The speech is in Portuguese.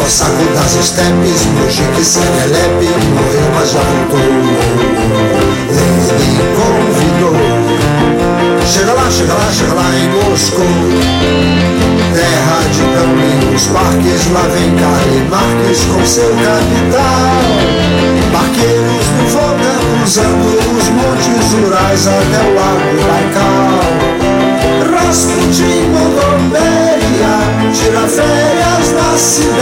saco das estepes, Mojique Serelepe, morreu mas já voltou. Ele convidou. Chega lá em Moscou, terra de tão lindos parques. Lá vem Karl Marx com seu capital. Barqueiros do Volga cruzando os montes Urais até o lago Baikal. Rasputin, Mongoméria, tira férias na cidade.